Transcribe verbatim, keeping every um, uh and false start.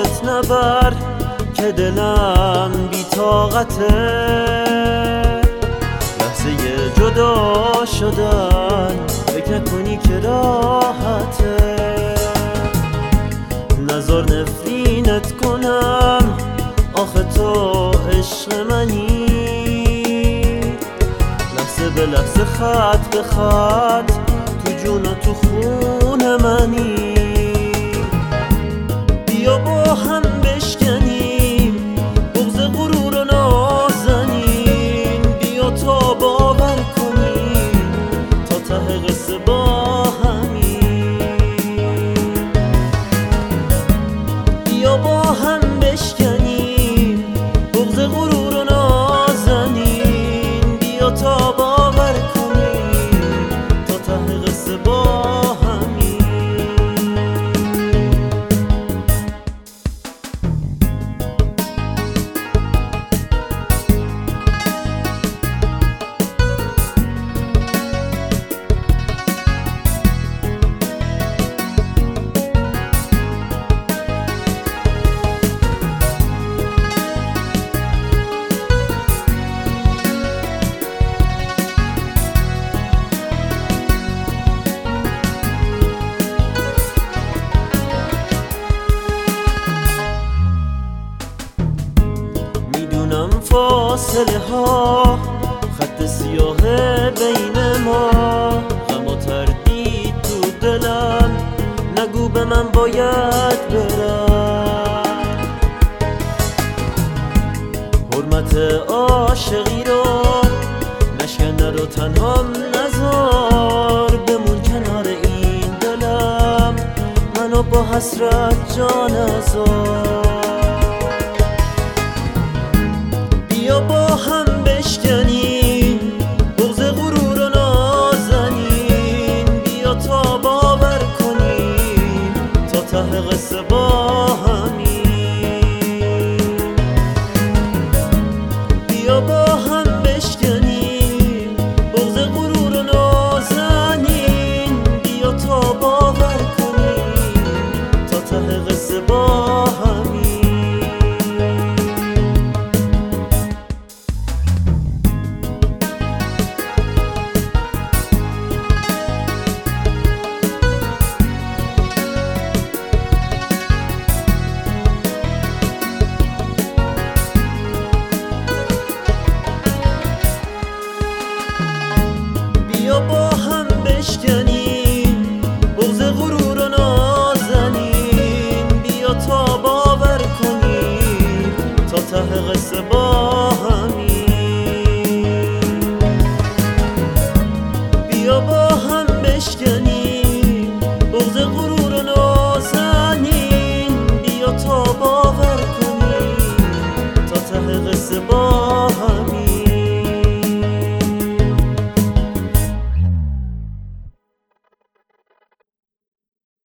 یادت نبر که دلم بی طاقته، لحظه جدا شدن فکر نکنی که راحته. نظر نفرینت کنم آخه تو عشق منی، لحظه به لحظه خط به خط تو جون و تو خون منی. بیا با هم بشکنیم بغض غرور و نازنین، بیا تا باور کنیم تا ته قصه با همین. بیا با هم بشکنیم بغض غرور و نازنین، بیا تا باور کنیم تا ته قصه با همین. فاصله ها خط سیاه بین ما، غم و تردید تو دلم نگو به من باید برم. حرمت عاشقی رو نشکنه رو تنها نذار، بمون کنار این دلم منو با حسرت جا نذار. بیا با هم بشکنیم بغض غرور و نازنین، بیا تا باور کنیم تا ته قصه با همین. بیا با هم بشکنیم بغض غرور و نازنین، بیا تا باور کنیم تا ته قصه با همین. بیا با هم بشکنیم بغض غرور و نازنین، بیا تا باور کنیم تا ته قصه با همین. بیا با هم بشکنیم بغض غرور و نازنین، بیا تا باور کنیم تا ته قصه با همین.